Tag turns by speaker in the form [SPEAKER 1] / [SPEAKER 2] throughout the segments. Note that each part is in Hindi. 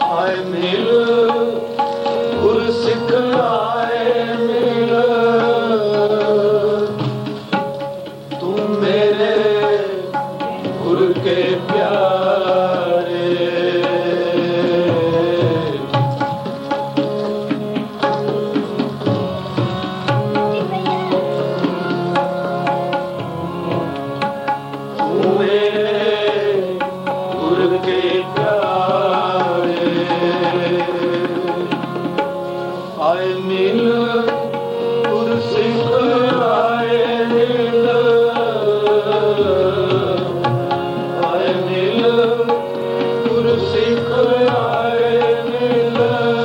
[SPEAKER 1] आए मिल गुर सिख आए मिल तुम मेरे गुर के प्यारे तुम मेरे गुर के प्यारे आए मिल गुर सिख आए मिल आए मिल गुर सिख आए मिल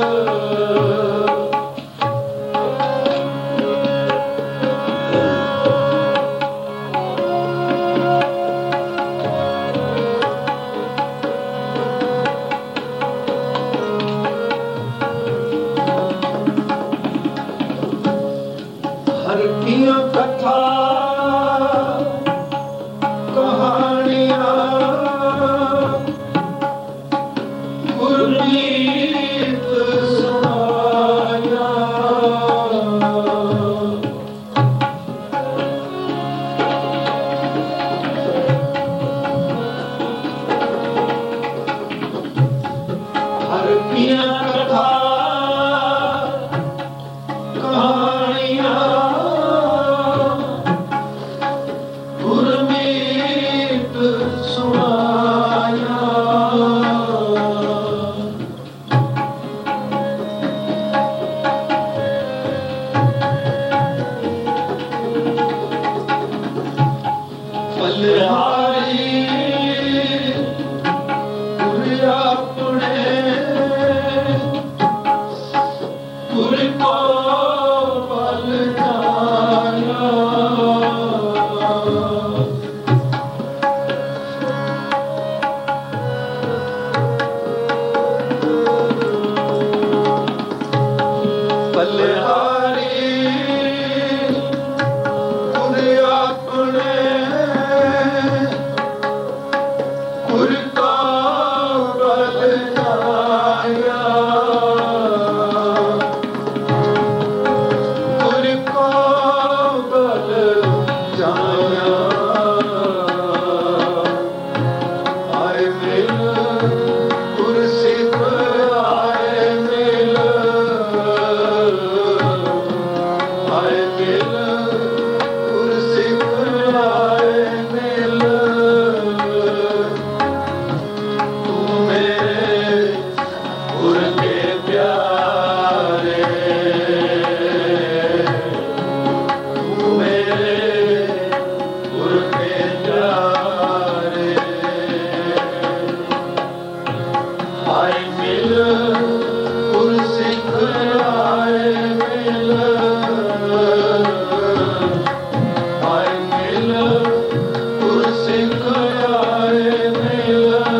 [SPEAKER 1] हर किया कथा कहानियां गुरमीत सुनाया हर किया कथा कहानियां गुरमीत सुनाया बलिहारी गुर अपने गुर को बल जाया बलिहारी गुर अपने गुर को बल जाया गुर को बल जाया आए मिल गुर सिख आए मिल आए मिल गुर सिख आए मिल तू मेरे गुर के प्यारे तू मेरे गुर के प्यारे आए मिल गुर सिख आए मिल आए मिल गुर सिख आए मिल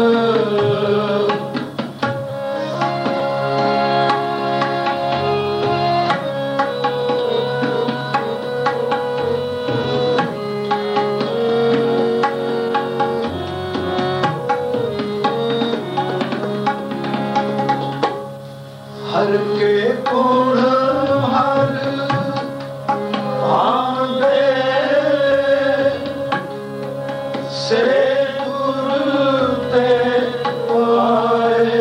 [SPEAKER 1] हर के गुण हर आंदे से गुर ते पाए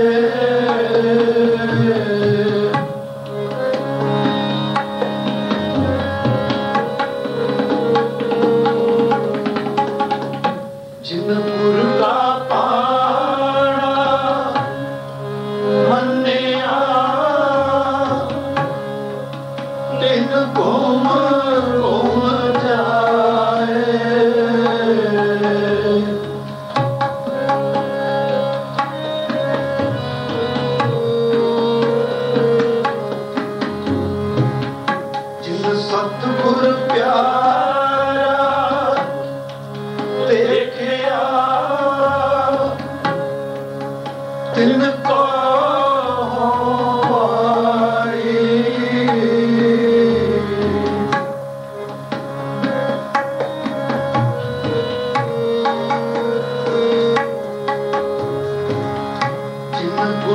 [SPEAKER 1] जिन गुर का पाना मन्निया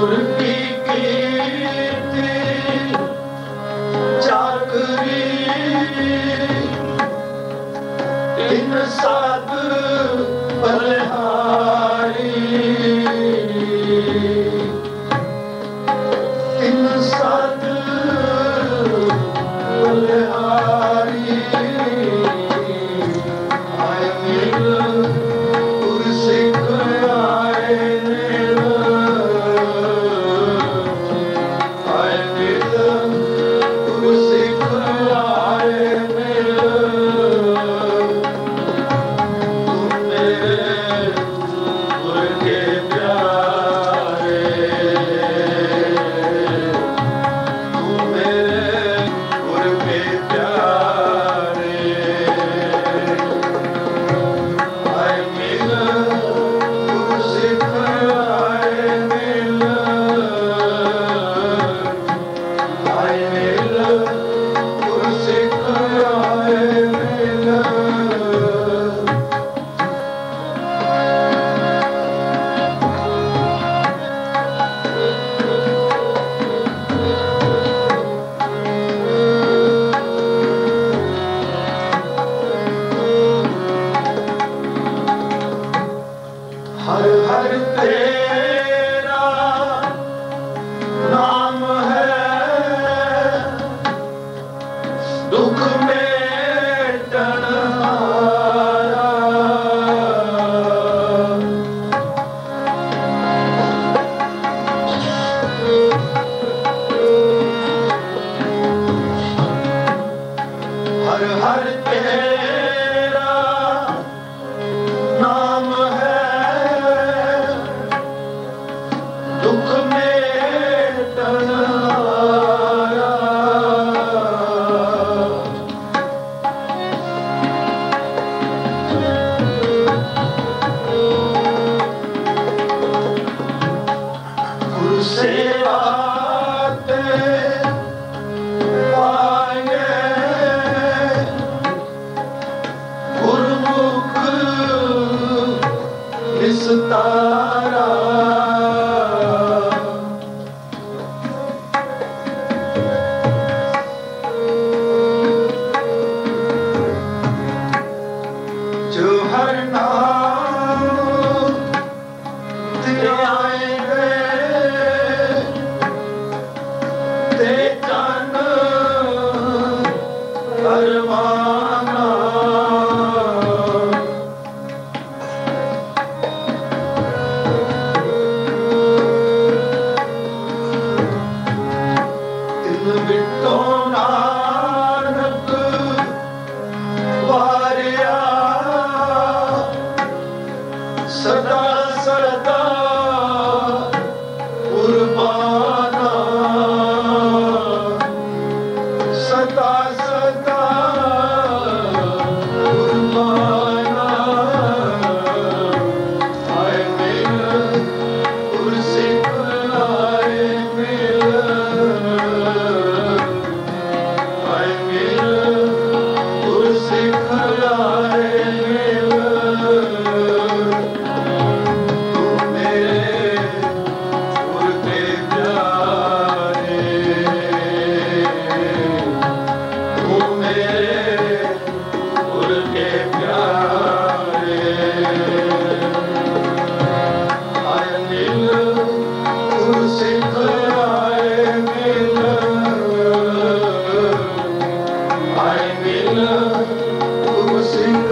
[SPEAKER 1] गुर की कीर्ति चाकरी इन साध बलिहारी इन साध बलिहारी आए मिल गुर सिख आए मिल आए मिल गुर सिख आए मिल हर हर तेरा नाम है दुख मेटन हारा हर हर तेरा नाम है दुख मेटन हारा गुरु सेवा ते पाएंगे गुरुमुख निस्तारा जो हर नाम ते आएंगे ते जान परवाना तिन बिटो नानक वारिया सदा सदा कुर्बाना सदा सदा कुर्बाना आए मिल गुर सिख आए मिल आए मिल गुर सिख आए मिल तू मेरे गुर के प्यारे तू मेरे गुर के प्यारे आए मिल गुर सिख आए मिल आए मिल गुर सिख